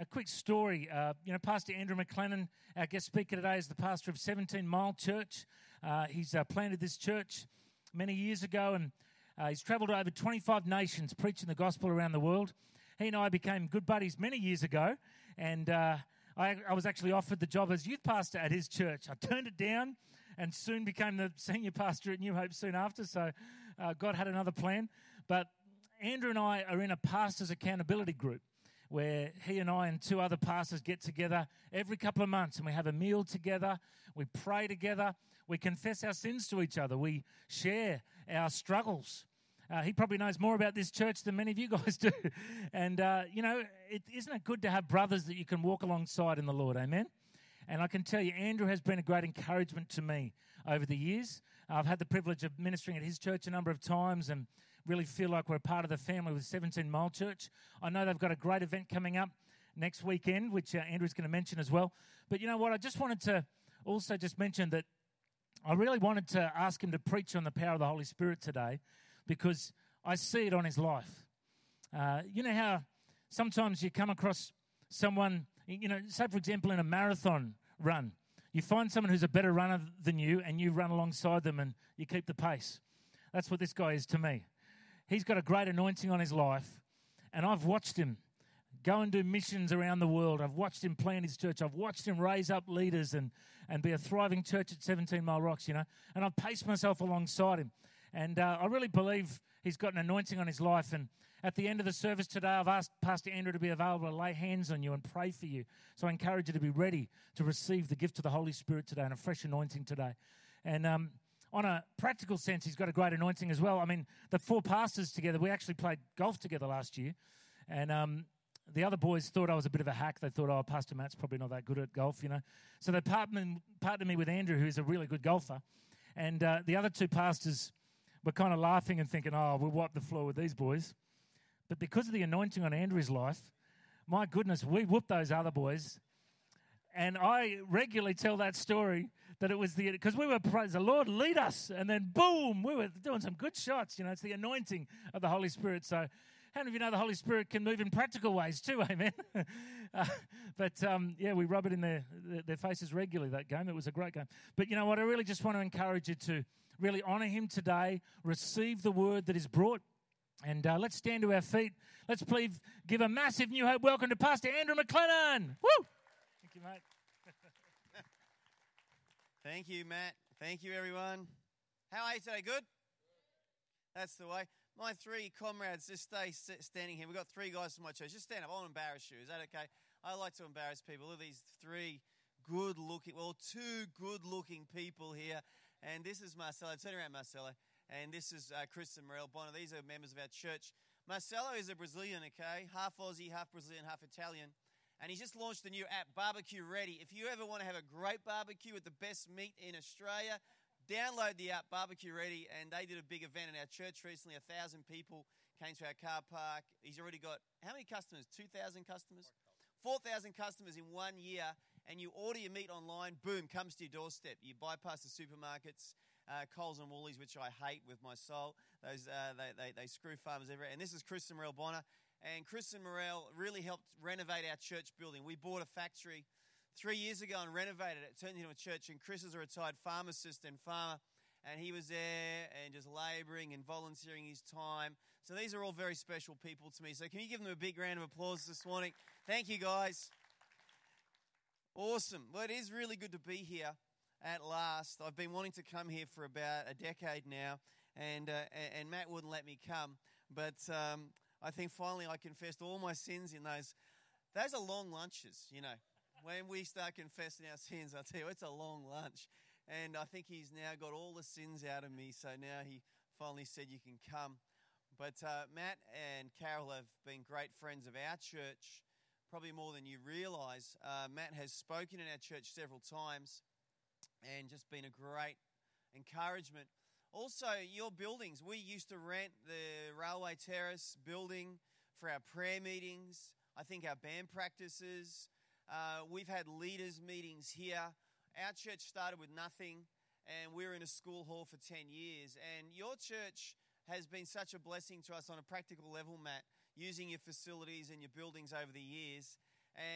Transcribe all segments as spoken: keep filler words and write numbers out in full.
quick story. Uh, you know, Pastor Andrew McLennan, our guest speaker today, is the pastor of seventeen mile Church. Uh, he's uh, planted this church many years ago, and uh, he's travelled to over twenty-five nations preaching the gospel around the world. He and I became good buddies many years ago, and uh, I, I was actually offered the job as youth pastor at his church. I turned it down and soon became the senior pastor at New Hope soon after, so uh, God had another plan. But Andrew and I are in a pastor's accountability group where he and I and two other pastors get together every couple of months and we have a meal together, we pray together, we confess our sins to each other, we share our struggles. Uh, he probably knows more about this church than many of you guys do. And, uh, you know, it, isn't it good to have brothers that you can walk alongside in the Lord, amen? And I can tell you, Andrew has been a great encouragement to me over the years. I've had the privilege of ministering at his church a number of times and really feel like we're a part of the family with seventeen mile Church. I know they've got a great event coming up next weekend, which uh, Andrew's going to mention as well. But you know what? I just wanted to also just mention that I really wanted to ask him to preach on the power of the Holy Spirit today because I see it on his life. Uh, you know how sometimes you come across someone, you know, say for example in a marathon run, you find someone who's a better runner than you and you run alongside them and you keep the pace. That's what this guy is to me. He's got a great anointing on his life, and I've watched him go and do missions around the world. I've watched him plant his church. I've watched him raise up leaders and, and be a thriving church at seventeen mile Rocks, you know, and I've paced myself alongside him. And uh, I really believe he's got an anointing on his life. And at the end of the service today, I've asked Pastor Andrew to be available to lay hands on you and pray for you. So I encourage you to be ready to receive the gift of the Holy Spirit today and a fresh anointing today. And um on a practical sense, he's got a great anointing as well. I mean, the four pastors together, we actually played golf together last year. And um, the other boys thought I was a bit of a hack. They thought, oh, Pastor Matt's probably not that good at golf, you know. So they partnered, partnered me with Andrew, who's a really good golfer. And uh, the other two pastors were kind of laughing and thinking, oh, we'll wipe the floor with these boys. But because of the anointing on Andrew's life, my goodness, we whooped those other boys. And I regularly tell that story that it was the, because we were, praise the Lord, lead us. And then boom, we were doing some good shots. You know, it's the anointing of the Holy Spirit. So how many of you know the Holy Spirit can move in practical ways too, amen? uh, but um, yeah, we rub it in their, their faces regularly, that game. It was a great game. But you know what, I really just want to encourage you to really honor him today, receive the word that is brought. And uh, let's stand to our feet. Let's please give a massive New Hope welcome to Pastor Andrew McLennan. Woo! Thank you, mate. Thank you, Matt. Thank you, everyone. How are you today? Good? That's the way. My three comrades, just stay standing here. We've got three guys from my church. Just stand up. I won't embarrass you. Is that okay? I like to embarrass people. Look at these three good-looking, well, two good-looking people here. And this is Marcelo. Turn around, Marcelo. And this is uh, Chris and Morel Bonner. These are members of our church. Marcelo is a Brazilian, okay? Half Aussie, half Brazilian, half Italian. And he's just launched a new app, Barbecue Ready. If you ever want to have a great barbecue with the best meat in Australia, download the app, Barbecue Ready. And they did a big event in our church recently. A thousand people came to our car park. He's already got, how many customers? two thousand customers? four thousand customers in one year. And you order your meat online, boom, comes to your doorstep. You bypass the supermarkets, uh, Coles and Woolies, which I hate with my soul. Those uh, they, they, they screw farmers everywhere. And this is Chris and Morel Bonner. And Chris and Morel really helped renovate our church building. We bought a factory three years ago and renovated it, turned it into a church. And Chris is a retired pharmacist and farmer, and he was there and just labouring and volunteering his time. So these are all very special people to me. So can you give them a big round of applause this morning? Thank you, guys. Awesome. Well, it is really good to be here at last. I've been wanting to come here for about a decade now, and uh, and Matt wouldn't let me come, but um, I think finally I confessed all my sins in those. Those are long lunches, you know. When we start confessing our sins, I'll tell you, it's a long lunch. And I think he's now got all the sins out of me, so now he finally said you can come. But uh, Matt and Carol have been great friends of our church, probably more than you realise. Uh, Matt has spoken in our church several times and just been a great encouragement. Also, your buildings. We used to rent the Railway Terrace building for our prayer meetings. I think our band practices. Uh, we've had leaders meetings here. Our church started with nothing, and we were in a school hall for ten years. And your church has been such a blessing to us on a practical level, Matt, using your facilities and your buildings over the years.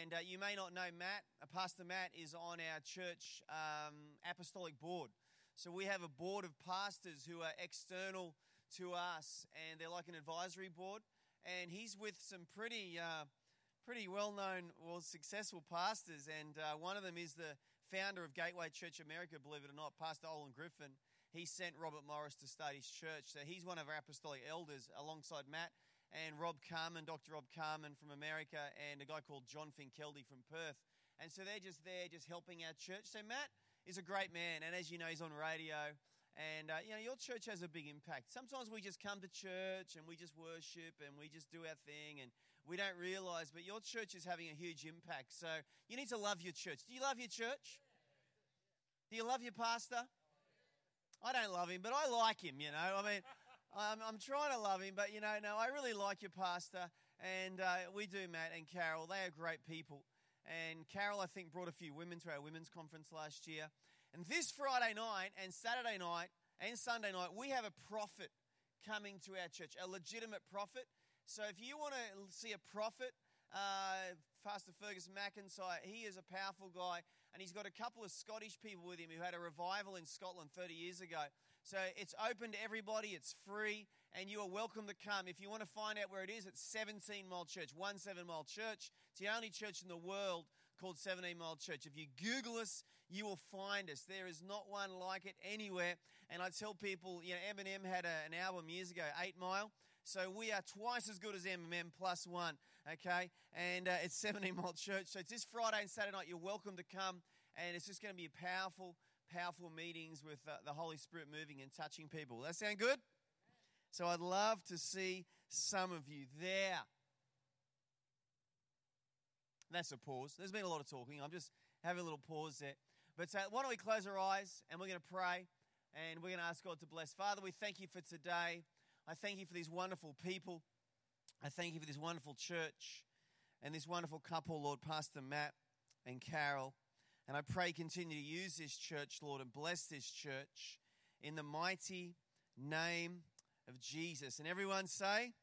And uh, you may not know Matt. Uh, Pastor Matt is on our church um, apostolic board. So we have a board of pastors who are external to us, and they're like an advisory board. And he's with some pretty uh, pretty well-known, well, successful pastors. And uh, one of them is the founder of Gateway Church America, believe it or not, Pastor Olin Griffin. He sent Robert Morris to start his church. So he's one of our apostolic elders alongside Matt. And Rob Carmen, Doctor Rob Carmen from America, and a guy called John Finkeldy from Perth. And so they're just there, just helping our church. So Matt is a great man, and as you know, he's on radio. And, uh, you know, your church has a big impact. Sometimes we just come to church, and we just worship, and we just do our thing, and we don't realize, but your church is having a huge impact. So you need to love your church. Do you love your church? Do you love your pastor? I don't love him, but I like him, you know. I mean... I'm, I'm trying to love him, but, you know, no, I really like your pastor, and uh, we do, Matt and Carol. They are great people. And Carol, I think, brought a few women to our women's conference last year. And this Friday night and Saturday night and Sunday night, we have a prophet coming to our church, a legitimate prophet. So if you want to see a prophet, uh, Pastor Fergus McIntyre, he is a powerful guy, and he's got a couple of Scottish people with him who had a revival in Scotland thirty years ago. So it's open to everybody, it's free, and you are welcome to come. If you want to find out where it is, it's seventeen Mile Church, one seven Mile Church. It's the only church in the world called seventeen Mile Church. If you Google us, you will find us. There is not one like it anywhere. And I tell people, you know, Eminem had a, an album years ago, eight Mile. So we are twice as good as Eminem plus one, okay? And uh, it's seventeen Mile Church. So it's this Friday and Saturday night. You're welcome to come, and it's just going to be a powerful powerful meetings with uh, the Holy Spirit moving and touching people. That sound good? So I'd love to see some of you there. That's a pause. There's been a lot of talking. I'm just having a little pause there. But uh, why don't we close our eyes, and we're going to pray, and we're going to ask God to bless. Father, we thank you for today. I thank you for these wonderful people. I thank you for this wonderful church and this wonderful couple, Lord, Pastor Matt and Carol. And I pray continue to use this church, Lord, and bless this church in the mighty name of Jesus. And everyone say,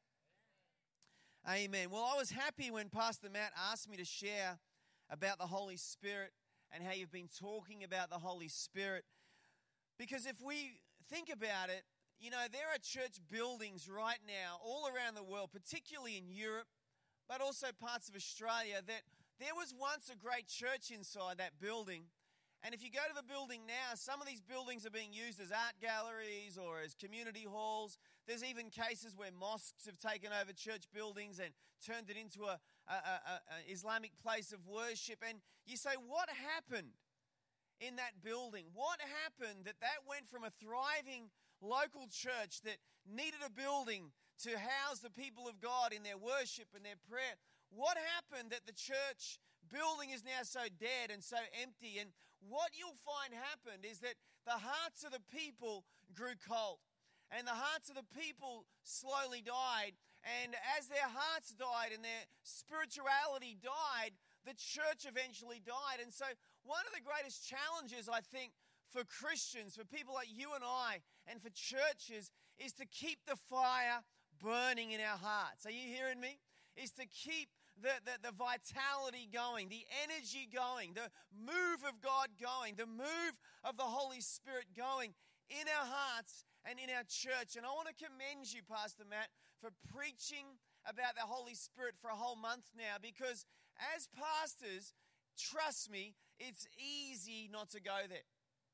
Amen. Amen. Well, I was happy when Pastor Matt asked me to share about the Holy Spirit and how you've been talking about the Holy Spirit. Because if we think about it, you know, there are church buildings right now all around the world, particularly in Europe, but also parts of Australia, that there was once a great church inside that building. And if you go to the building now, some of these buildings are being used as art galleries or as community halls. There's even cases where mosques have taken over church buildings and turned it into a, a, a, a Islamic place of worship. And you say, what happened in that building? What happened that that went from a thriving local church that needed a building to house the people of God in their worship and their prayer? What happened that the church building is now so dead and so empty? And what you'll find happened is that the hearts of the people grew cold, and the hearts of the people slowly died. And as their hearts died and their spirituality died, the church eventually died. And so one of the greatest challenges, I think, for Christians, for people like you and I, and for churches, is to keep the fire burning in our hearts. Are you hearing me? Is to keep the, the, the vitality going, the energy going, the move of God going, the move of the Holy Spirit going in our hearts and in our church. And I want to commend you, Pastor Matt, for preaching about the Holy Spirit for a whole month now, because as pastors, trust me, it's easy not to go there.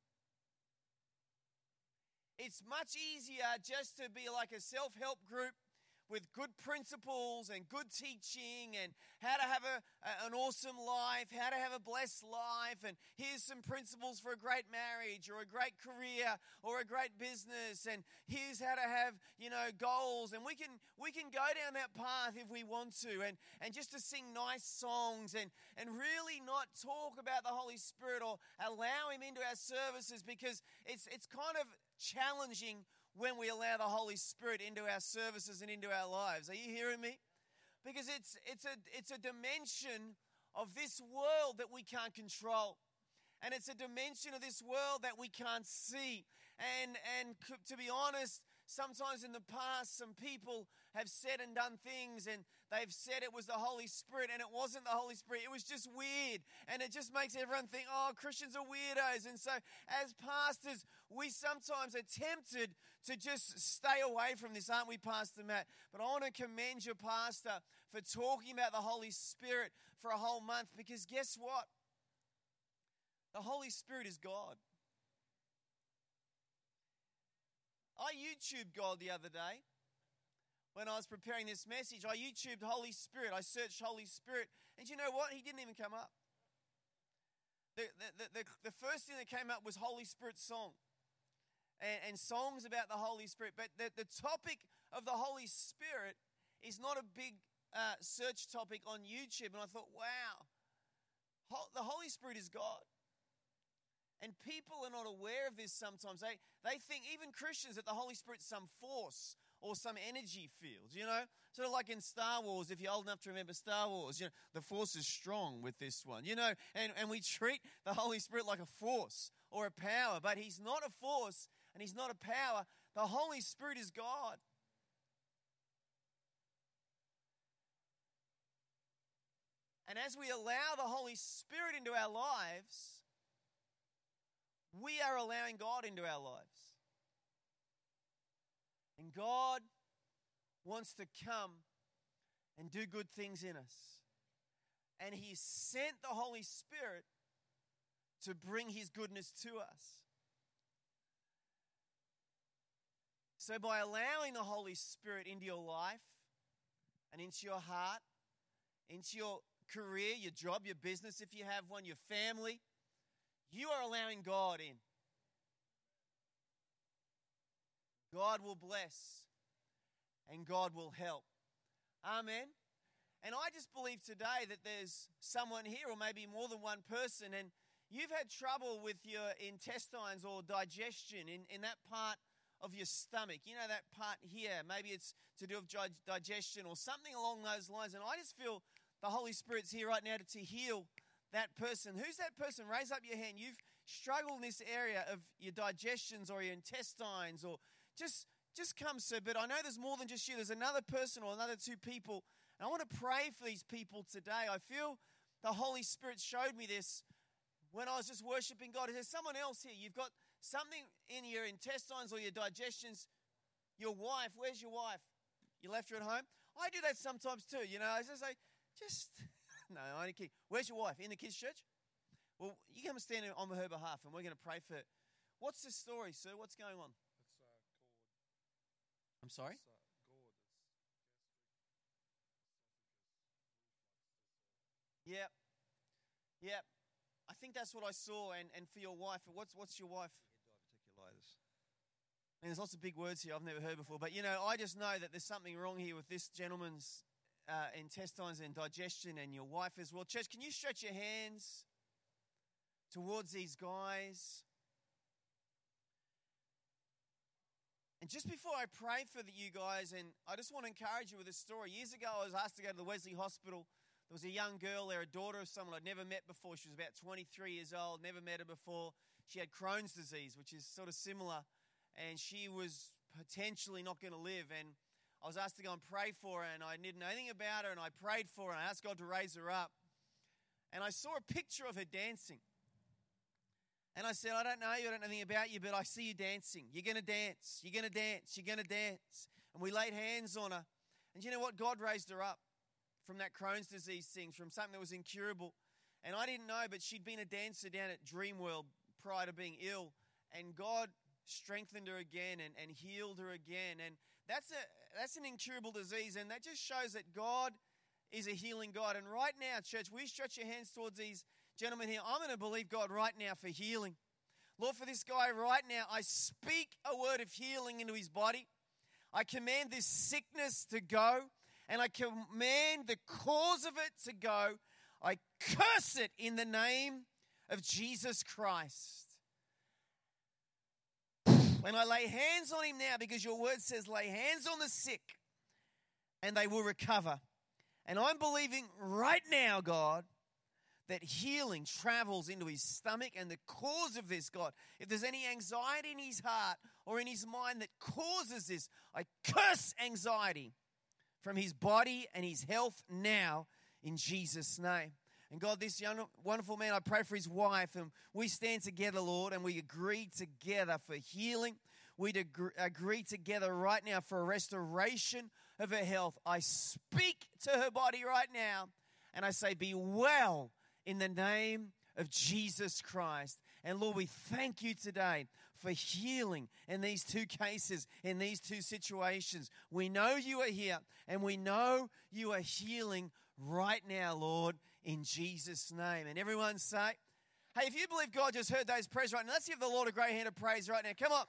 It's much easier just to be like a self-help group with good principles and good teaching and how to have a, a, an awesome life, how to have a blessed life, and here's some principles for a great marriage or a great career or a great business, and here's how to have, you know, goals. And we can we can go down that path if we want to, and, and just to sing nice songs and, and really not talk about the Holy Spirit or allow Him into our services, because it's it's kind of challenging when we allow the Holy Spirit into our services and into our lives. Are you hearing me? Because it's it's a it's a dimension of this world that we can't control. And it's a dimension of this world that we can't see. And and to be honest, sometimes in the past, some people have said and done things and they've said it was the Holy Spirit and it wasn't the Holy Spirit. It was just weird. And it just makes everyone think, oh, Christians are weirdos. And so as pastors, we sometimes are tempted to just stay away from this, aren't we, Pastor Matt? But I want to commend your pastor for talking about the Holy Spirit for a whole month, because guess what? The Holy Spirit is God. I YouTubed God the other day when I was preparing this message. I YouTubed Holy Spirit. I searched Holy Spirit. And you know what? He didn't even come up. The, the, the, the first thing that came up was Holy Spirit song and, and songs about the Holy Spirit. But the, the topic of the Holy Spirit is not a big uh, search topic on YouTube. And I thought, wow, the Holy Spirit is God. And people are not aware of this sometimes. They they think, even Christians, that the Holy Spirit's some force or some energy field, you know? Sort of like in Star Wars, if you're old enough to remember Star Wars, you know, the force is strong with this one, you know? And, and we treat the Holy Spirit like a force or a power, but he's not a force and he's not a power. The Holy Spirit is God. And as we allow the Holy Spirit into our lives, we are allowing God into our lives. And God wants to come and do good things in us. And he sent the Holy Spirit to bring his goodness to us. So by allowing the Holy Spirit into your life and into your heart, into your career, your job, your business, if you have one, your family, you are allowing God in. God will bless and God will help. Amen. And I just believe today that there's someone here, or maybe more than one person, and you've had trouble with your intestines or digestion in, in that part of your stomach. You know, that part here. Maybe it's to do with digestion or something along those lines. And I just feel the Holy Spirit's here right now to, to heal that person. Who's that person? Raise up your hand. You've struggled in this area of your digestions or your intestines, or just just come, sir. But I know there's more than just you. There's another person or another two people. And I want to pray for these people today. I feel the Holy Spirit showed me this when I was just worshiping God. There's someone else here. You've got something in your intestines or your digestions. Your wife, where's your wife? You left her at home? I do that sometimes too. You know, I just say, just... No, I only kid. Where's your wife? In the kids' church? Well, you come and stand on her behalf, and we're going to pray for her. What's the story, sir? What's going on? It's uh, gourd. I'm sorry? It's uh, gourd. It's Yep. Yep. I think that's what I saw. And, and for your wife, what's what's your wife? diverticulitis. And there's lots of big words here I've never heard before. But, you know, I just know that there's something wrong here with this gentleman's Uh, intestines and digestion, and your wife as well. Church, can you stretch your hands towards these guys? And just before I pray for the, you guys, and I just want to encourage you with a story. Years ago, I was asked to go to the Wesley Hospital. There was a young girl there, a daughter of someone I'd never met before. She was about twenty-three years old, never met her before. She had Crohn's disease, which is sort of similar, and she was potentially not going to live. And I was asked to go and pray for her, and I didn't know anything about her, and I prayed for her, and I asked God to raise her up. And I saw a picture of her dancing. And I said, I don't know you, I don't know anything about you, but I see you dancing. You're going to dance. You're going to dance. You're going to dance. And we laid hands on her. And you know what? God raised her up from that Crohn's disease thing, from something that was incurable. And I didn't know, but she'd been a dancer down at Dreamworld prior to being ill. And God strengthened her again and, and healed her again. And That's a that's an incurable disease, and that just shows that God is a healing God. And right now, church, we stretch your hands towards these gentlemen here. I'm going to believe God right now for healing. Lord, for this guy right now, I speak a word of healing into his body. I command this sickness to go, and I command the cause of it to go. I curse it in the name of Jesus Christ. And I lay hands on him now, because your word says lay hands on the sick and they will recover. And I'm believing right now, God, that healing travels into his stomach, and the cause of this, God, if there's any anxiety in his heart or in his mind that causes this, I curse anxiety from his body and his health now in Jesus' name. And God, this young, wonderful man, I pray for his wife, and we stand together, Lord, and we agree together for healing. We agree together right now for a restoration of her health. I speak to her body right now, and I say, be well in the name of Jesus Christ. And Lord, we thank you today for healing in these two cases, in these two situations. We know you are here, and we know you are healing right now, Lord, in Jesus' name. And everyone say, hey, if you believe God just heard those prayers right now, let's give the Lord a great hand of praise right now. Come on.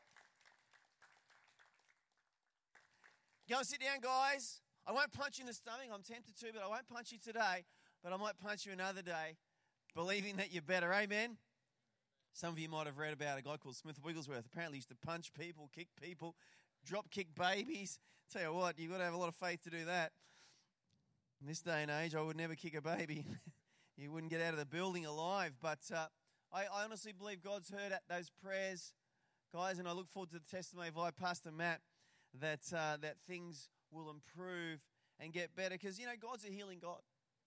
Go and sit down, guys. I won't punch you in the stomach. I'm tempted to, but I won't punch you today. But I might punch you another day, believing that you're better. Amen? Some of you might have read about a guy called Smith Wigglesworth. Apparently he used to punch people, kick people, drop kick babies. Tell you what, you've got to have a lot of faith to do that. In this day and age, I would never kick a baby. You wouldn't get out of the building alive. But uh, I, I honestly believe God's heard those prayers, guys, and I look forward to the testimony via Pastor Matt that uh, that things will improve and get better. Because, you know, God's a healing God.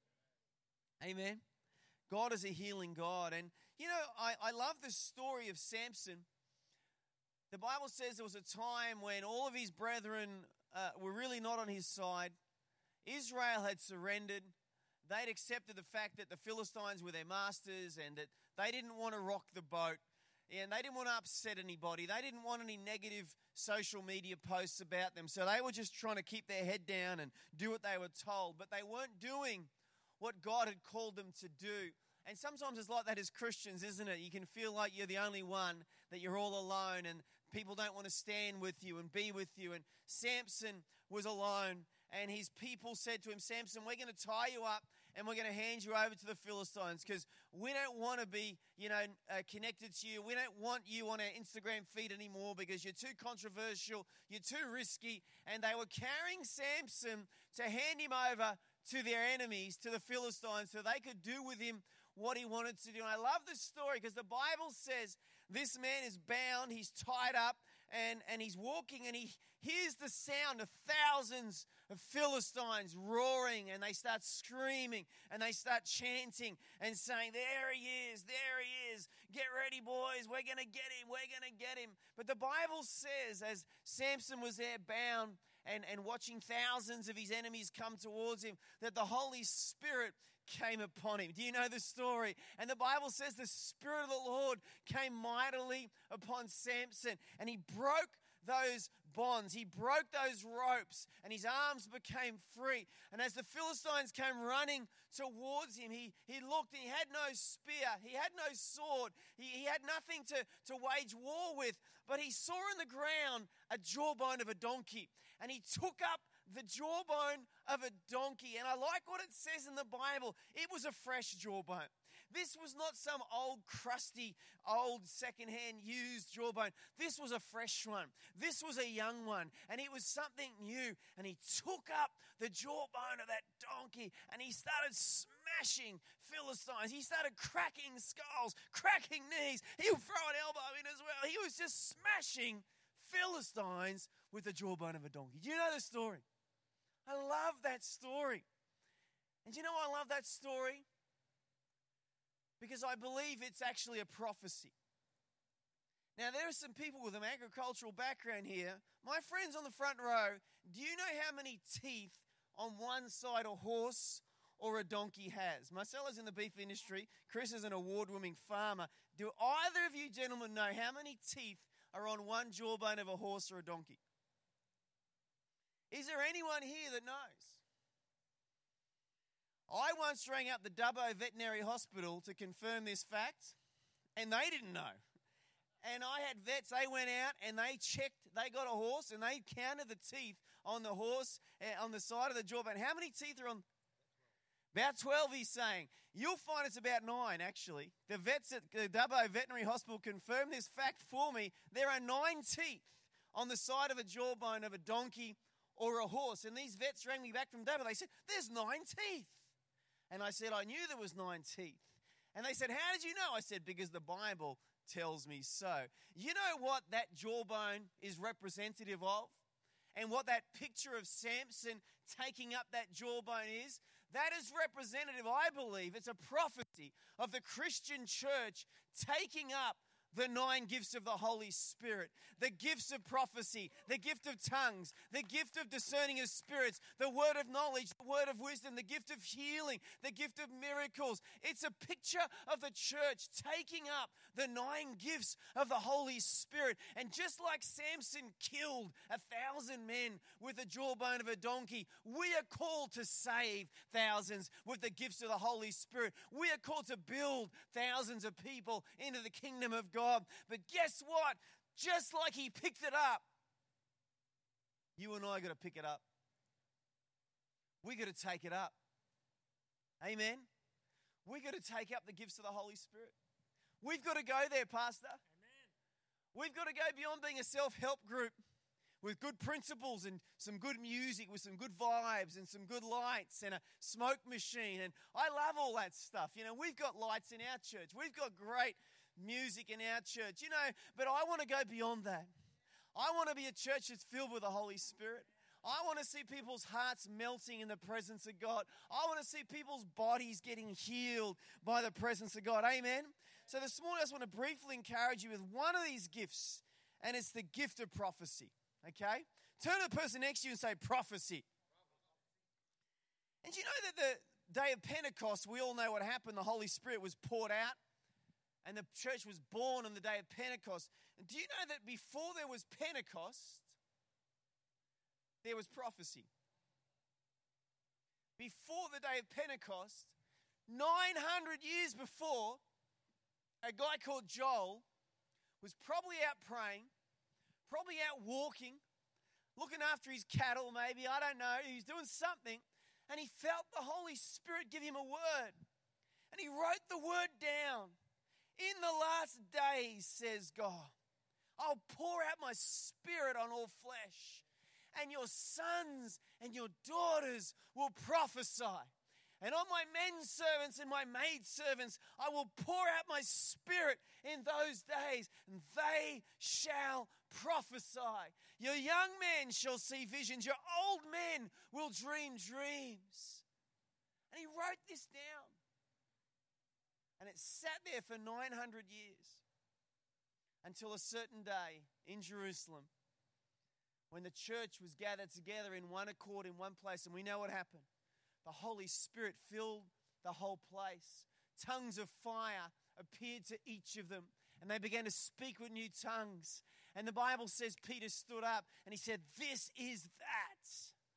Amen. God is a healing God. And, you know, I, I love the story of Samson. The Bible says there was a time when all of his brethren uh, were really not on his side. Israel had surrendered. They'd accepted the fact that the Philistines were their masters and that they didn't want to rock the boat. And they didn't want to upset anybody. They didn't want any negative social media posts about them. So they were just trying to keep their head down and do what they were told. But they weren't doing what God had called them to do. And sometimes it's like that as Christians, isn't it? You can feel like you're the only one, that you're all alone, and people don't want to stand with you and be with you. And Samson was alone, and his people said to him, Samson, we're going to tie you up and we're going to hand you over to the Philistines because we don't want to be, you know, uh, connected to you. We don't want you on our Instagram feed anymore because you're too controversial, you're too risky. And they were carrying Samson to hand him over to their enemies, to the Philistines, so they could do with him what he wanted to do. And I love this story because the Bible says this man is bound, he's tied up, and, and he's walking, and he hears the sound of thousands of Philistines roaring, and they start screaming, and they start chanting and saying, there he is, there he is, get ready, boys, we're going to get him, we're going to get him. But the Bible says, as Samson was there bound and, and watching thousands of his enemies come towards him, that the Holy Spirit came upon him. Do you know the story? And the Bible says the Spirit of the Lord came mightily upon Samson, and he broke those bonds. He broke those ropes, and his arms became free. And as the Philistines came running towards him, he, he looked, and he had no spear, he had no sword, he, he had nothing to, to wage war with, but he saw in the ground a jawbone of a donkey, and he took up the jawbone of a donkey. And I like what it says in the Bible. It was a fresh jawbone. This was not some old, crusty, old, secondhand used jawbone. This was a fresh one. This was a young one. And it was something new. And he took up the jawbone of that donkey and he started smashing Philistines. He started cracking skulls, cracking knees. He would throw an elbow in as well. He was just smashing Philistines with the jawbone of a donkey. Do you know the story? I love that story. And do you know why I love that story? Because I believe it's actually a prophecy. Now, there are some people with an agricultural background here. My friends on the front row, do you know how many teeth on one side a horse or a donkey has? Marcella's in the beef industry. Chris is an award-winning farmer. Do either of you gentlemen know how many teeth are on one jawbone of a horse or a donkey? Is there anyone here that knows? I once rang up the Dubbo Veterinary Hospital to confirm this fact, and they didn't know. And I had vets, they went out and they checked, they got a horse and they counted the teeth on the horse, uh, on the side of the jawbone. How many teeth are on? About twelve, he's saying. You'll find it's about nine, actually. The vets at the Dubbo Veterinary Hospital confirmed this fact for me. There are nine teeth on the side of a jawbone of a donkey or a horse. And these vets rang me back from Dubbo. They said, there's nine teeth. And I said, I knew there was nine teeth. And they said, how did you know? I said, because the Bible tells me so. You know what that jawbone is representative of? And what that picture of Samson taking up that jawbone is? That is representative, I believe. It's a prophecy of the Christian church taking up the nine gifts of the Holy Spirit, the gifts of prophecy, the gift of tongues, the gift of discerning of spirits, the word of knowledge, the word of wisdom, the gift of healing, the gift of miracles. It's a picture of the church taking up the nine gifts of the Holy Spirit. And just like Samson killed a thousand men with the jawbone of a donkey, we are called to save thousands with the gifts of the Holy Spirit. We are called to build thousands of people into the kingdom of God. But guess what? Just like he picked it up, you and I got to pick it up. We got to take it up. Amen. We got to take up the gifts of the Holy Spirit. We've got to go there, Pastor. Amen. We've got to go beyond being a self-help group with good principles and some good music, with some good vibes and some good lights and a smoke machine. And I love all that stuff. You know, we've got lights in our church. We've got great music in our church, you know, but I want to go beyond that. I want to be a church that's filled with the Holy Spirit. I want to see people's hearts melting in the presence of God. I want to see people's bodies getting healed by the presence of God. Amen? So this morning I just want to briefly encourage you with one of these gifts, and it's the gift of prophecy. Okay? Turn to the person next to you and say, prophecy. And you know that the day of Pentecost, we all know what happened. The Holy Spirit was poured out. And the church was born on the day of Pentecost. And do you know that before there was Pentecost, there was prophecy? Before the day of Pentecost, nine hundred years before, a guy called Joel was probably out praying, probably out walking, looking after his cattle maybe, I don't know. He was doing something, and he felt the Holy Spirit give him a word. And he wrote the word down. In the last days, says God, I'll pour out my Spirit on all flesh, and your sons and your daughters will prophesy. And on my men servants and my maid servants, I will pour out my Spirit in those days, and they shall prophesy. Your young men shall see visions, your old men will dream dreams. And he wrote this down. And it sat there for nine hundred years until a certain day in Jerusalem when the church was gathered together in one accord in one place. And we know what happened. The Holy Spirit filled the whole place. Tongues of fire appeared to each of them, and they began to speak with new tongues. And the Bible says Peter stood up and he said, this is that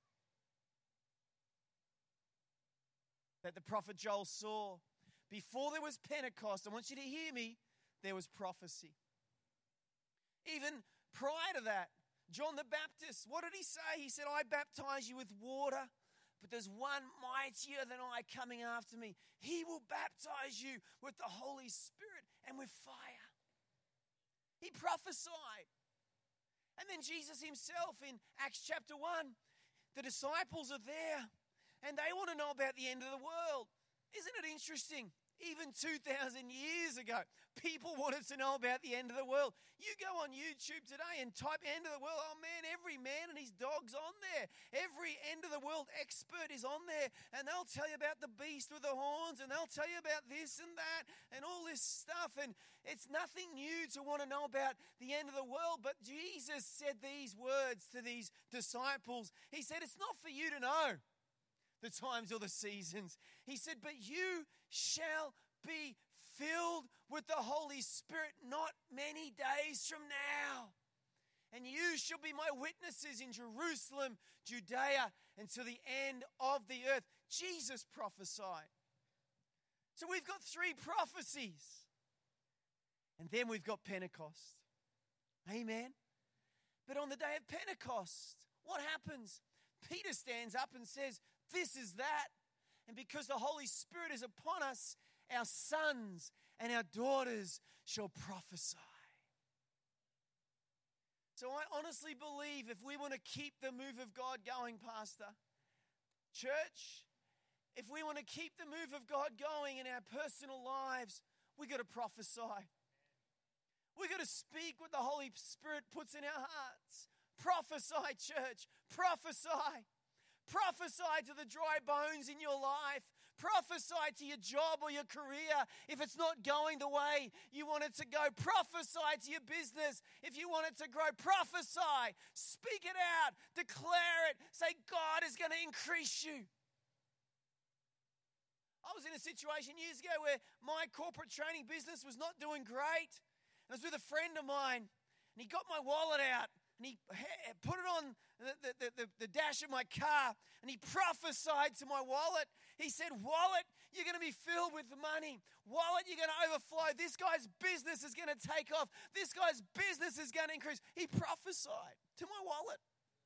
that the prophet Joel saw. Before there was Pentecost, I want you to hear me, there was prophecy. Even prior to that, John the Baptist, what did he say? He said, I baptize you with water, but there's one mightier than I coming after me. He will baptize you with the Holy Spirit and with fire. He prophesied. And then Jesus himself in Acts chapter one, the disciples are there and they want to know about the end of the world. Isn't it interesting? Even two thousand years ago, people wanted to know about the end of the world. You go on YouTube today and type end of the world. Oh man, every man and his dog's on there. Every end of the world expert is on there. And they'll tell you about the beast with the horns. And they'll tell you about this and that and all this stuff. And it's nothing new to want to know about the end of the world. But Jesus said these words to these disciples. He said, it's not for you to know the times or the seasons. He said, but you shall be filled with the Holy Spirit not many days from now. And you shall be my witnesses in Jerusalem, Judea, and to the end of the earth. Jesus prophesied. So we've got three prophecies. And then we've got Pentecost. Amen. But on the day of Pentecost, what happens? Peter stands up and says, this is that. And because the Holy Spirit is upon us, our sons and our daughters shall prophesy. So I honestly believe if we want to keep the move of God going, Pastor, church, if we want to keep the move of God going in our personal lives, we got to prophesy. We got to speak what the Holy Spirit puts in our hearts. Prophesy, church. Prophesy. Prophesy to the dry bones in your life. Prophesy to your job or your career if it's not going the way you want it to go. Prophesy to your business if you want it to grow. Prophesy. Speak it out. Declare it. Say, God is going to increase you. I was in a situation years ago where my corporate training business was not doing great. I was with a friend of mine, and he got my wallet out, and he put it on the, the, the, the dash of my car, and he prophesied to my wallet. He said, wallet, you're going to be filled with money. Wallet, you're going to overflow. This guy's business is going to take off. This guy's business is going to increase. He prophesied to my wallet.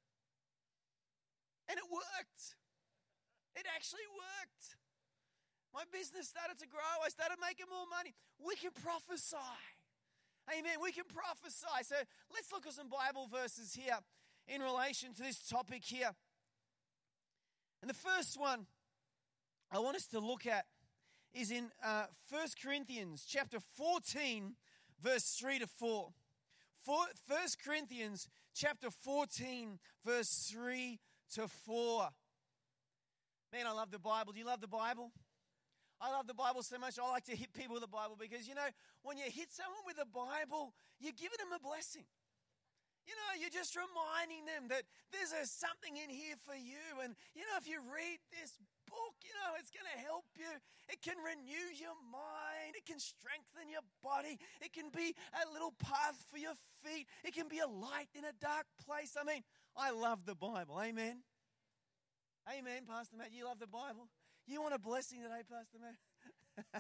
And it worked. It actually worked. My business started to grow. I started making more money. We can prophesy. Amen. We can prophesy. So let's look at some Bible verses here in relation to this topic here. And the first one I want us to look at is in uh, First Corinthians chapter fourteen, verse three to four. First Corinthians chapter fourteen, verse three to four. Man, I love the Bible. Do you love the Bible? I love the Bible so much, I like to hit people with the Bible because, you know, when you hit someone with the Bible, you're giving them a blessing. You know, you're just reminding them that there's a, something in here for you. And, you know, if you read this book, you know, it's going to help you. It can renew your mind. It can strengthen your body. It can be a little path for your feet. It can be a light in a dark place. I mean, I love the Bible. Amen. Amen, Pastor Matt. You love the Bible? You want a blessing today, Pastor Matt?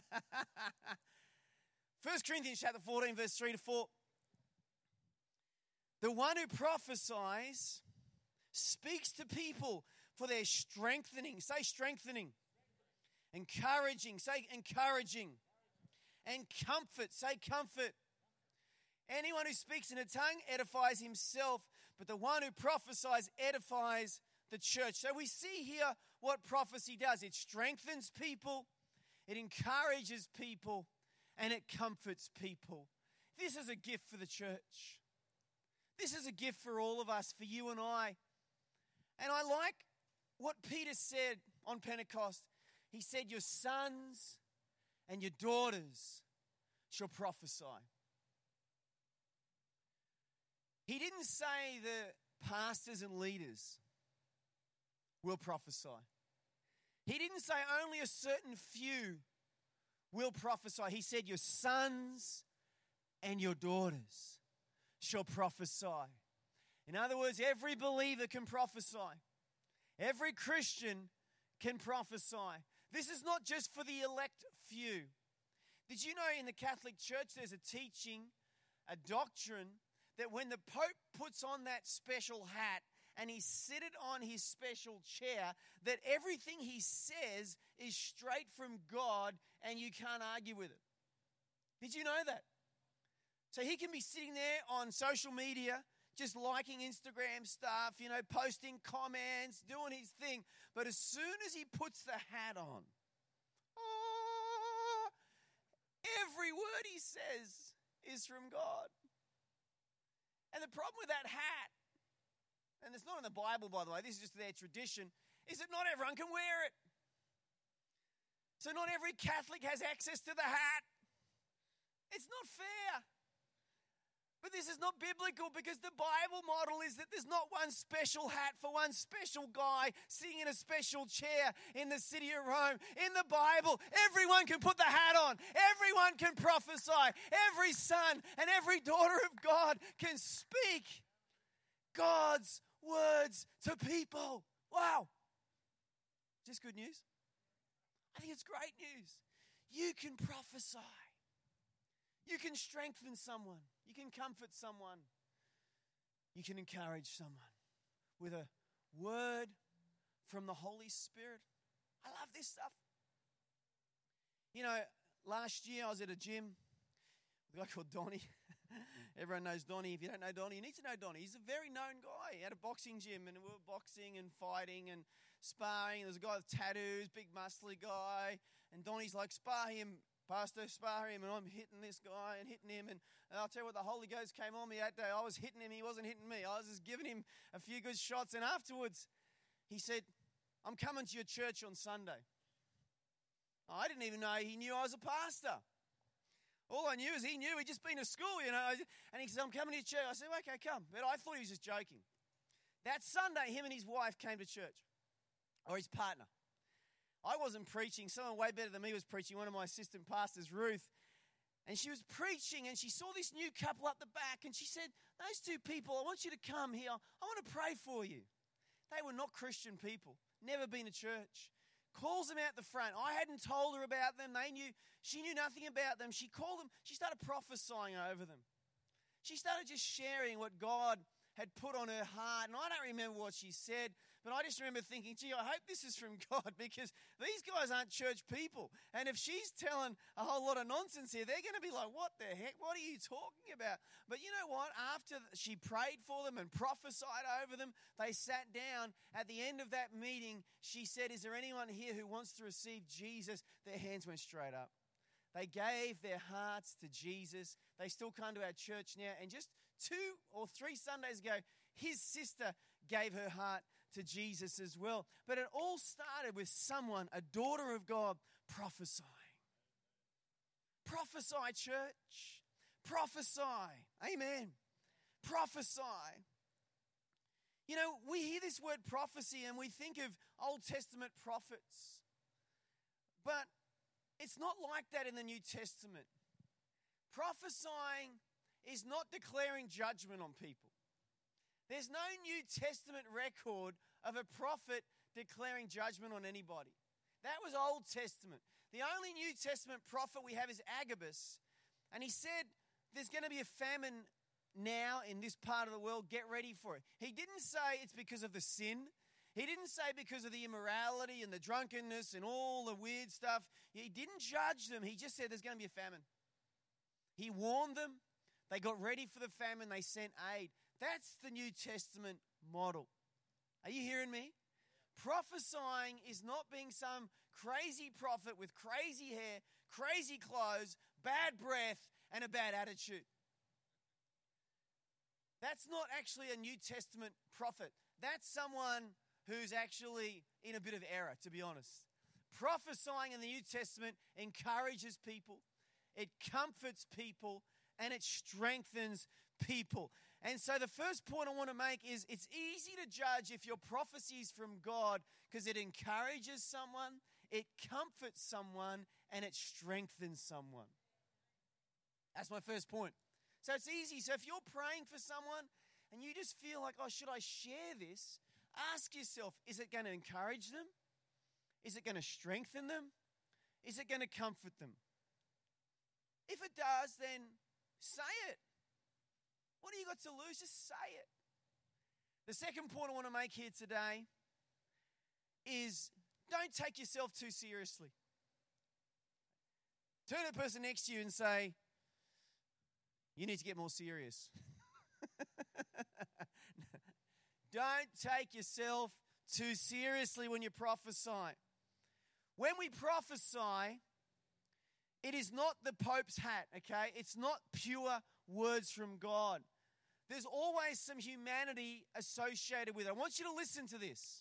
First Corinthians chapter fourteen, verse three to four. The one who prophesies speaks to people for their strengthening. Say strengthening. Encouraging. Say encouraging. And comfort. Say comfort. Anyone who speaks in a tongue edifies himself, but the one who prophesies edifies the church. So we see here what prophecy does. It strengthens people, it encourages people, and it comforts people. This is a gift for the church. This is a gift for all of us, for you and I. And I like what Peter said on Pentecost. He said, your sons and your daughters shall prophesy. He didn't say the pastors and leaders will prophesy. He didn't say only a certain few will prophesy. He said your sons and your daughters shall prophesy. In other words, every believer can prophesy. Every Christian can prophesy. This is not just for the elect few. Did you know in the Catholic Church there's a teaching, a doctrine, that when the Pope puts on that special hat and he's seated on his special chair, that everything he says is straight from God and you can't argue with it? Did you know that? So he can be sitting there on social media, just liking Instagram stuff, you know, posting comments, doing his thing. But as soon as he puts the hat on, oh, every word he says is from God. And the problem with that hat, and it's not in the Bible, by the way, this is just their tradition, is that not everyone can wear it. So not every Catholic has access to the hat. It's not fair. But this is not biblical, because the Bible model is that there's not one special hat for one special guy sitting in a special chair in the city of Rome. In the Bible, everyone can put the hat on. Everyone can prophesy. Every son and every daughter of God can speak God's words to people. Wow. Just good news? I think it's great news. You can prophesy. You can strengthen someone. You can comfort someone. You can encourage someone with a word from the Holy Spirit. I love this stuff. You know, last year I was at a gym with a guy called Donnie. Everyone knows Donnie. If you don't know Donnie, you need to know Donnie. He's a very known guy. He had a boxing gym, and we were boxing and fighting and sparring. There's a guy with tattoos, big muscly guy, and Donnie's like, spar him, Pastor, spar him, and I'm hitting this guy and hitting him, and, and I'll tell you what, the Holy Ghost came on me that day. I was hitting him, he wasn't hitting me. I was just giving him a few good shots, and afterwards, he said, I'm coming to your church on Sunday. I didn't even know he knew I was a pastor. All I knew is he knew he'd just been to school, you know, and he said, I'm coming to your church. I said, okay, come, but I thought he was just joking. That Sunday, him and his wife came to church, or his partner. I wasn't preaching. Someone way better than me was preaching, one of my assistant pastors, Ruth. And she was preaching, and she saw this new couple up the back, and she said, those two people, I want you to come here. I want to pray for you. They were not Christian people, never been to church. Calls them out the front. I hadn't told her about them. They knew, she knew nothing about them. She called them, she started prophesying over them. She started just sharing what God had put on her heart. And I don't remember what she said, but I just remember thinking, gee, I hope this is from God, because these guys aren't church people. And if she's telling a whole lot of nonsense here, they're going to be like, what the heck? What are you talking about? But you know what? After she prayed for them and prophesied over them, they sat down. At the end of that meeting, she said, is there anyone here who wants to receive Jesus? Their hands went straight up. They gave their hearts to Jesus. They still come to our church now. And just two or three Sundays ago, his sister gave her heart to Jesus as well. But it all started with someone, a daughter of God, prophesying. Prophesy, church. Prophesy. Amen. Prophesy. You know, we hear this word prophecy and we think of Old Testament prophets. But it's not like that in the New Testament. Prophesying is not declaring judgment on people. There's no New Testament record of a prophet declaring judgment on anybody. That was Old Testament. The only New Testament prophet we have is Agabus. And he said, there's going to be a famine now in this part of the world. Get ready for it. He didn't say it's because of the sin. He didn't say because of the immorality and the drunkenness and all the weird stuff. He didn't judge them. He just said there's going to be a famine. He warned them. They got ready for the famine. They sent aid. That's the New Testament model. Are you hearing me? Prophesying is not being some crazy prophet with crazy hair, crazy clothes, bad breath, and a bad attitude. That's not actually a New Testament prophet. That's someone who's actually in a bit of error, to be honest. Prophesying in the New Testament encourages people, it comforts people, and it strengthens people. And so the first point I want to make is it's easy to judge if your prophecy is from God because it encourages someone, it comforts someone, and it strengthens someone. That's my first point. So it's easy. So if you're praying for someone and you just feel like, oh, should I share this? Ask yourself, is it going to encourage them? Is it going to strengthen them? Is it going to comfort them? If it does, then say it. What do you got to lose? Just say it. The second point I want to make here today is don't take yourself too seriously. Turn to the person next to you and say, you need to get more serious. Don't take yourself too seriously when you prophesy. When we prophesy, it is not the Pope's hat, okay? It's not pure words from God. There's always some humanity associated with it. I want you to listen to this.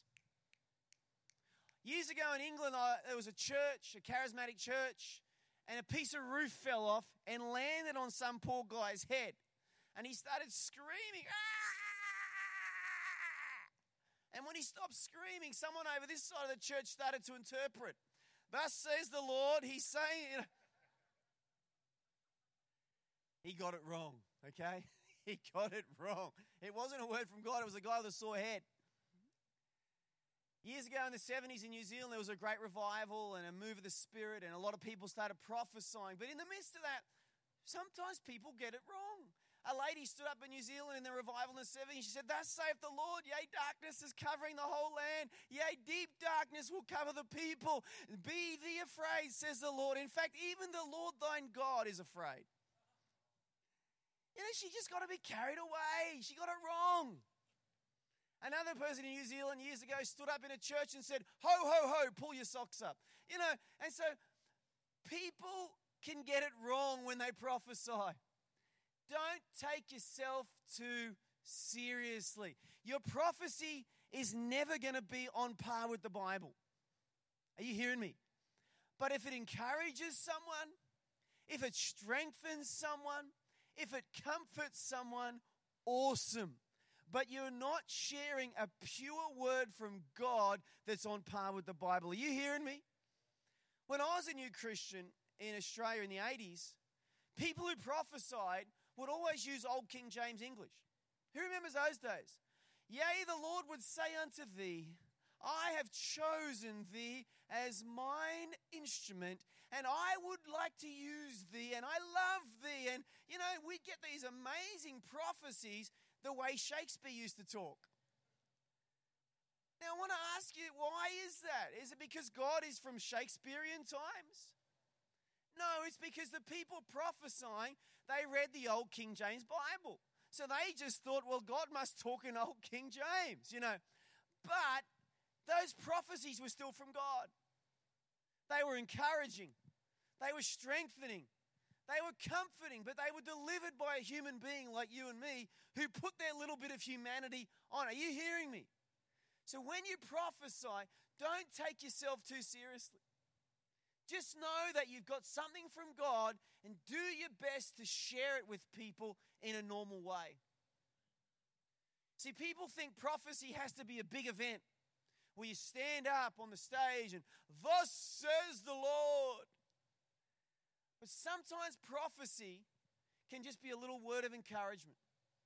Years ago in England, I, there was a church, a charismatic church, and a piece of roof fell off and landed on some poor guy's head. And he started screaming, ah! And when he stopped screaming, someone over this side of the church started to interpret. Thus says the Lord, he's saying, you know, he got it wrong, okay? He got it wrong. It wasn't a word from God. It was a guy with a sore head. Years ago in the seventies in New Zealand, there was a great revival and a move of the Spirit, and a lot of people started prophesying. But in the midst of that, sometimes people get it wrong. A lady stood up in New Zealand in the revival in the seventies. She said, thus saith the Lord, yea, darkness is covering the whole land. Yea, deep darkness will cover the people. Be thee afraid, says the Lord. In fact, even the Lord thine God is afraid. You know, she just got a bit carried away. She got it wrong. Another person in New Zealand years ago stood up in a church and said, ho, ho, ho, pull your socks up. You know, and so people can get it wrong when they prophesy. Don't take yourself too seriously. Your prophecy is never going to be on par with the Bible. Are you hearing me? But if it encourages someone, if it strengthens someone, if it comforts someone, awesome. But you're not sharing a pure word from God that's on par with the Bible. Are you hearing me? When I was a new Christian in Australia in the eighties, people who prophesied would always use Old King James English. Who remembers those days? Yea, the Lord would say unto thee, I have chosen thee as mine instrument, and I would like to use thee, and I love thee. And, you know, we get these amazing prophecies the way Shakespeare used to talk. Now, I want to ask you, why is that? Is it because God is from Shakespearean times? No, it's because the people prophesying, they read the Old King James Bible. So they just thought, well, God must talk in Old King James, you know. But those prophecies were still from God. They were encouraging. They were strengthening. They were comforting, but they were delivered by a human being like you and me who put their little bit of humanity on. Are you hearing me? So when you prophesy, don't take yourself too seriously. Just know that you've got something from God and do your best to share it with people in a normal way. See, people think prophecy has to be a big event where you stand up on the stage and, thus says the Lord. But sometimes prophecy can just be a little word of encouragement.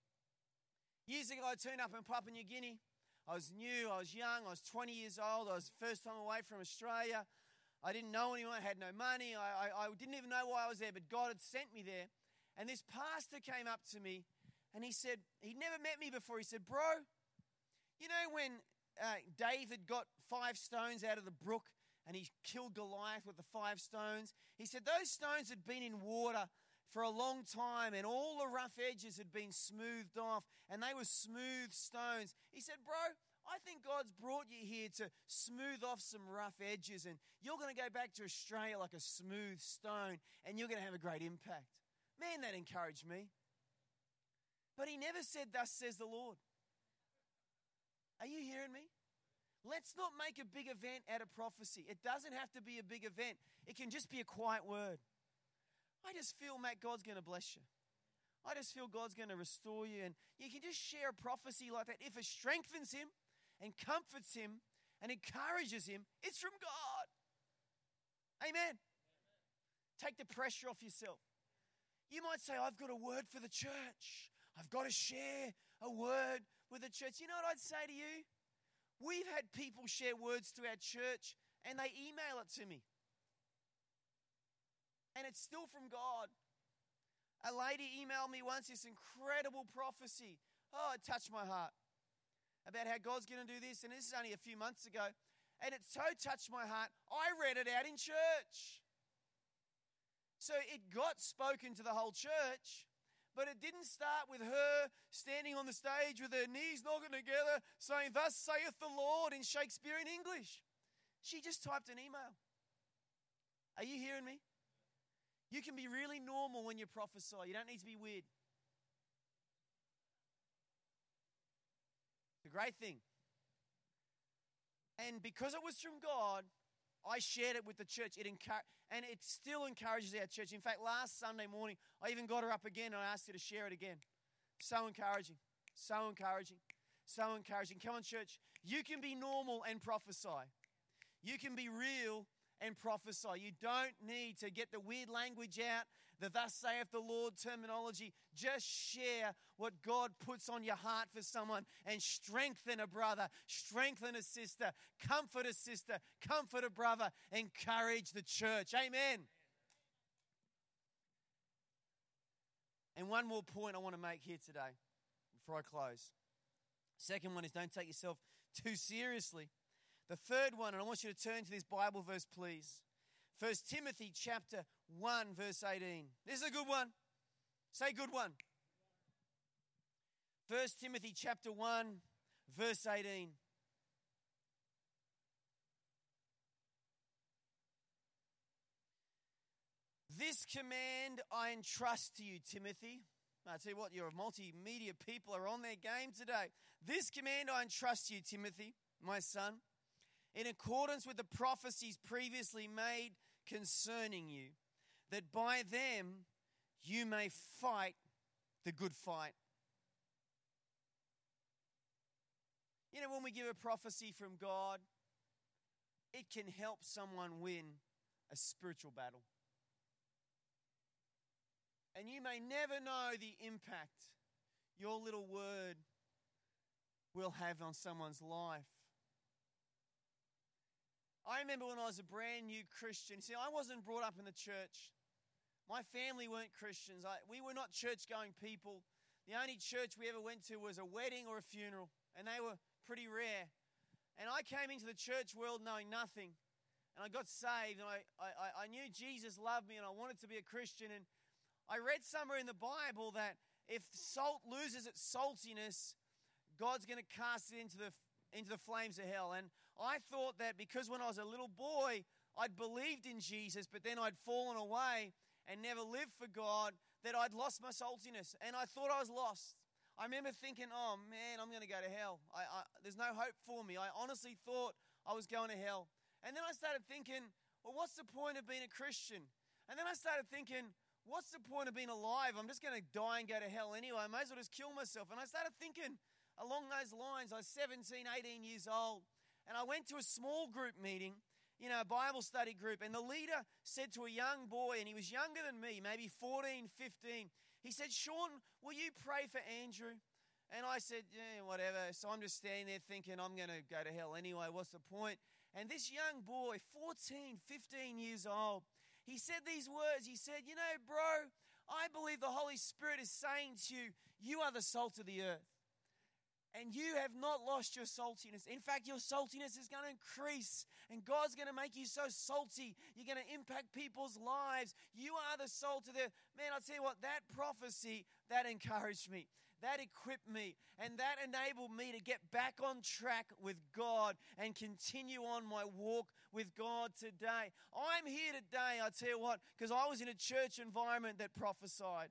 Years ago, I turned up in Papua New Guinea. I was new, I was young, I was twenty years old. I was the first time away from Australia. I didn't know anyone, I had no money. I, I, I didn't even know why I was there, but God had sent me there. And this pastor came up to me and he said, he'd never met me before. He said, bro, you know when uh, David got five stones out of the brook and he killed Goliath with the five stones? He said those stones had been in water for a long time and all the rough edges had been smoothed off and they were smooth stones. He said, bro, I think God's brought you here to smooth off some rough edges and you're going to go back to Australia like a smooth stone and you're going to have a great impact. Man, that encouraged me. But he never said, thus says the Lord. Are you hearing me? Let's not make a big event out of prophecy. It doesn't have to be a big event. It can just be a quiet word. I just feel, Matt, God's going to bless you. I just feel God's going to restore you. And you can just share a prophecy like that. If it strengthens him and comforts him and encourages him, it's from God. Amen. Take the pressure off yourself. You might say, I've got a word for the church. I've got to share a word with the church. You know what I'd say to you? We've had people share words to our church and they email it to me. And it's still from God. A lady emailed me once this incredible prophecy. Oh, it touched my heart. About how God's going to do this. And this is only a few months ago. And it so touched my heart, I read it out in church. So it got spoken to the whole church. But it didn't start with her standing on the stage with her knees knocking together saying, thus saith the Lord in Shakespearean English. She just typed an email. Are you hearing me? You can be really normal when you prophesy. You don't need to be weird. It's a great thing. And because it was from God, I shared it with the church. It encour- and it still encourages our church. In fact, last Sunday morning, I even got her up again and I asked her to share it again. So encouraging. So encouraging. So encouraging. Come on, church. You can be normal and prophesy. You can be real and prophesy. You don't need to get the weird language out, the thus saith the Lord terminology. Just share what God puts on your heart for someone and strengthen a brother, strengthen a sister, comfort a sister, comfort a brother, encourage the church. Amen. And one more point I want to make here today before I close. Second one is don't take yourself too seriously. The third one, and I want you to turn to this Bible verse, please. First Timothy chapter one, verse eighteen. This is a good one. Say good one. First Timothy chapter one, verse eighteen. This command I entrust to you, Timothy. I tell you what, your multimedia people are on their game today. This command I entrust to you, Timothy, my son, in accordance with the prophecies previously made concerning you, that by them you may fight the good fight. You know, when we give a prophecy from God, it can help someone win a spiritual battle. And you may never know the impact your little word will have on someone's life. I remember when I was a brand new Christian. See, I wasn't brought up in the church. My family weren't Christians. I, we were not church-going people. The only church we ever went to was a wedding or a funeral, and they were pretty rare. And I came into the church world knowing nothing, and I got saved, and I, I, I knew Jesus loved me, and I wanted to be a Christian. And I read somewhere in the Bible that if salt loses its saltiness, God's going to cast it into the into the flames of hell. And I thought that because when I was a little boy, I'd believed in Jesus, but then I'd fallen away and never lived for God, that I'd lost my saltiness. And I thought I was lost. I remember thinking, oh man, I'm going to go to hell. I, I, there's no hope for me. I honestly thought I was going to hell. And then I started thinking, well, what's the point of being a Christian? And then I started thinking, what's the point of being alive? I'm just going to die and go to hell anyway. I may as well just kill myself. And I started thinking along those lines. I was seventeen, eighteen years old, and I went to a small group meeting, you know, a Bible study group, and the leader said to a young boy, and he was younger than me, maybe fourteen, fifteen, he said, Sean, will you pray for Andrew? And I said, yeah, whatever. So I'm just standing there thinking, I'm going to go to hell anyway. What's the point? And this young boy, fourteen, fifteen years old, he said these words. He said, you know, bro, I believe the Holy Spirit is saying to you, you are the salt of the earth. And you have not lost your saltiness. In fact, your saltiness is going to increase. And God's going to make you so salty. You're going to impact people's lives. You are the salt of the earth. Man, I'll tell you what, that prophecy, that encouraged me. That equipped me. And that enabled me to get back on track with God and continue on my walk with God today. I'm here today, I'll tell you what, because I was in a church environment that prophesied.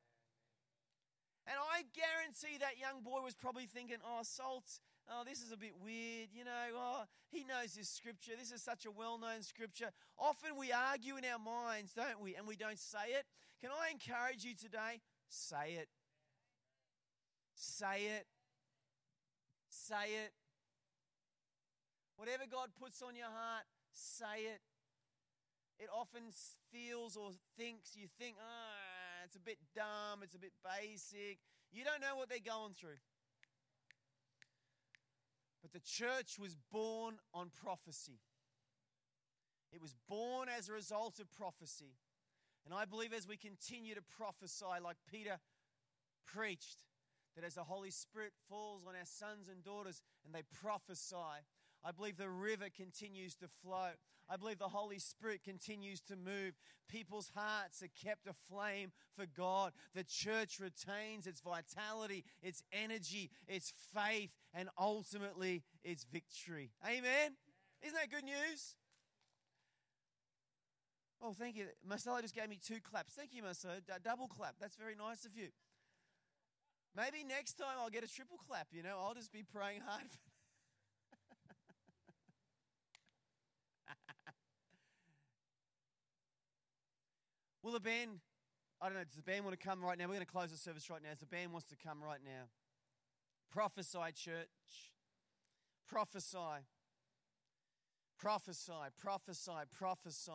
And I guarantee that young boy was probably thinking, oh, salt, oh, this is a bit weird, you know, oh, he knows this scripture. This is such a well-known scripture. Often we argue in our minds, don't we, and we don't say it. Can I encourage you today? Say it. Say it. Say it. Whatever God puts on your heart, say it. It often feels or thinks, you think, ah, it's a bit dumb, it's a bit basic. You don't know what they're going through. But the church was born on prophecy. It was born as a result of prophecy. And I believe as we continue to prophesy like Peter preached, that as the Holy Spirit falls on our sons and daughters and they prophesy, I believe the river continues to flow. I believe the Holy Spirit continues to move. People's hearts are kept aflame for God. The church retains its vitality, its energy, its faith, and ultimately its victory. Amen? Isn't that good news? Oh, thank you. Marcelo just gave me two claps. Thank you, Marcelo. D- double clap. That's very nice of you. Maybe next time I'll get a triple clap, you know. I'll just be praying hard for Will the band, I don't know, does the band want to come right now? We're going to close the service right now. As the band wants to come right now. Prophesy, church. Prophesy. Prophesy, prophesy, prophesy.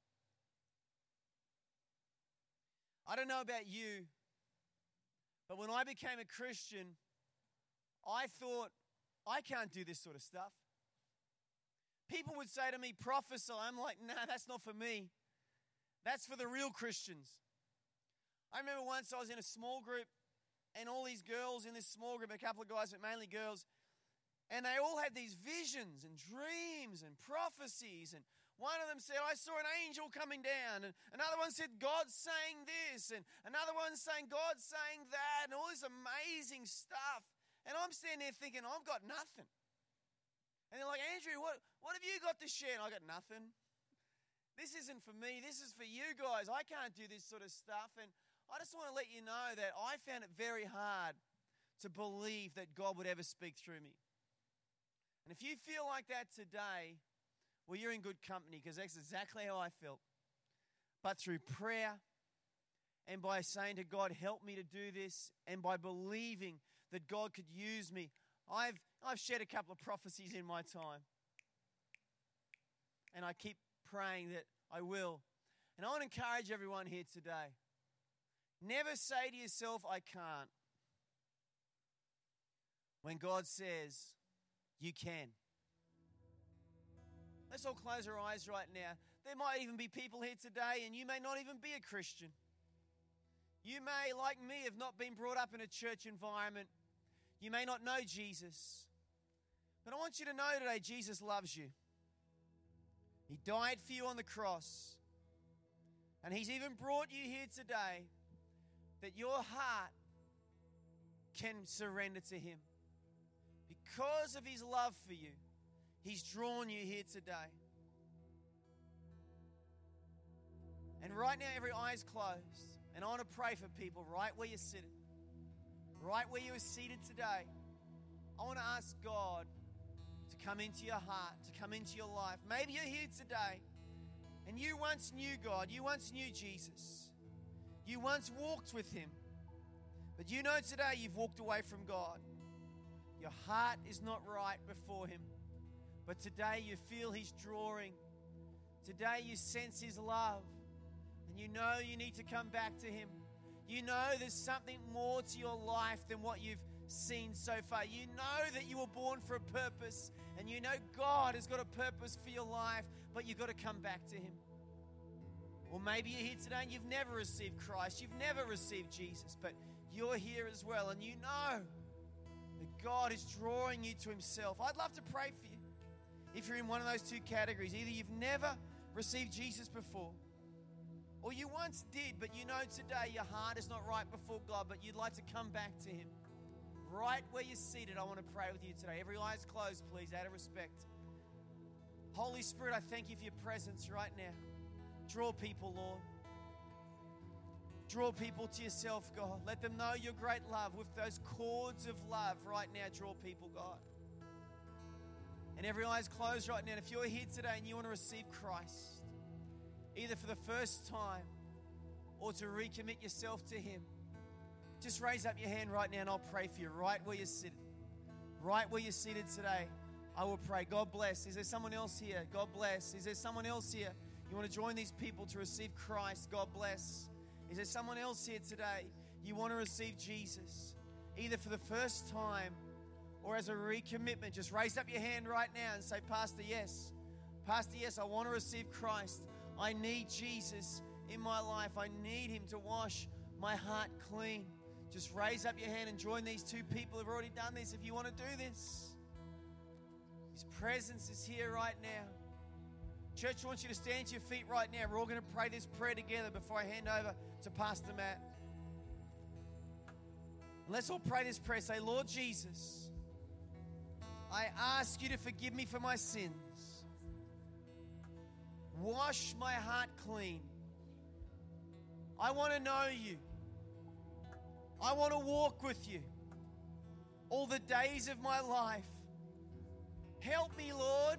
I don't know about you, but when I became a Christian, I thought, I can't do this sort of stuff. People would say to me, prophesy. I'm like, nah, that's not for me. That's for the real Christians. I remember once I was in a small group, and all these girls in this small group, a couple of guys, but mainly girls, and they all had these visions and dreams and prophecies. And one of them said, I saw an angel coming down. And another one said, God's saying this. And another one saying, God's saying that. And all this amazing stuff. And I'm standing there thinking, I've got nothing. And they're like, Andrew, what, what have you got to share? And I got nothing. This isn't for me. This is for you guys. I can't do this sort of stuff. And I just want to let you know that I found it very hard to believe that God would ever speak through me. And if you feel like that today, well, you're in good company, because that's exactly how I felt. But through prayer and by saying to God, help me to do this, and by believing that God could use me, I've I've shared a couple of prophecies in my time. And I keep praying that I will. And I want to encourage everyone here today. Never say to yourself, I can't. When God says, you can. Let's all close our eyes right now. There might even be people here today, and you may not even be a Christian. You may, like me, have not been brought up in a church environment. You may not know Jesus. But I want you to know today, Jesus loves you. He died for you on the cross. And He's even brought you here today that your heart can surrender to Him. Because of His love for you, He's drawn you here today. And right now, every eye is closed. And I want to pray for people right where you're sitting. Right where you are seated today. I want to ask God to come into your heart, to come into your life. Maybe you're here today and you once knew God. You once knew Jesus. You once walked with Him. But you know today you've walked away from God. Your heart is not right before Him. But today you feel He's drawing. Today you sense His love. And you know you need to come back to Him. You know there's something more to your life than what you've seen so far. You know that you were born for a purpose. And you know God has got a purpose for your life. But you've got to come back to Him. Or maybe you're here today and you've never received Christ. You've never received Jesus. But you're here as well. And you know that God is drawing you to Himself. I'd love to pray for you. If you're in one of those two categories, either you've never received Jesus before, or you once did, but you know today your heart is not right before God, but you'd like to come back to Him. Right where you're seated, I want to pray with you today. Every eye is closed, please, out of respect. Holy Spirit, I thank You for Your presence right now. Draw people, Lord. Draw people to Yourself, God. Let them know Your great love. With those cords of love right now, draw people, God. And every eye is closed right now. And if you're here today and you want to receive Christ, either for the first time or to recommit yourself to Him, just raise up your hand right now and I'll pray for you right where you're sitting. Right where you're seated today, I will pray. God bless. Is there someone else here? God bless. Is there someone else here? You want to join these people to receive Christ? God bless. Is there someone else here today? You want to receive Jesus, either for the first time or as a recommitment? Just raise up your hand right now and say, Pastor, yes. Pastor, yes, I want to receive Christ. I need Jesus in my life. I need Him to wash my heart clean. Just raise up your hand and join these two people who've already done this if you want to do this. His presence is here right now. Church, I want you to stand to your feet right now. We're all going to pray this prayer together before I hand over to Pastor Matt. And let's all pray this prayer. Say, Lord Jesus, I ask You to forgive me for my sins. Wash my heart clean. I want to know You. I want to walk with You all the days of my life. Help me, Lord.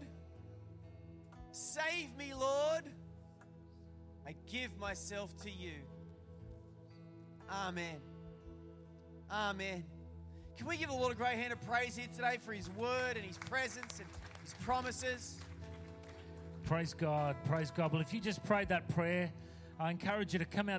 Save me, Lord. I give myself to You. Amen. Amen. Can we give the Lord a great hand of praise here today for His word and His presence and His promises? Praise God. Praise God. Well, if you just prayed that prayer, I encourage you to come out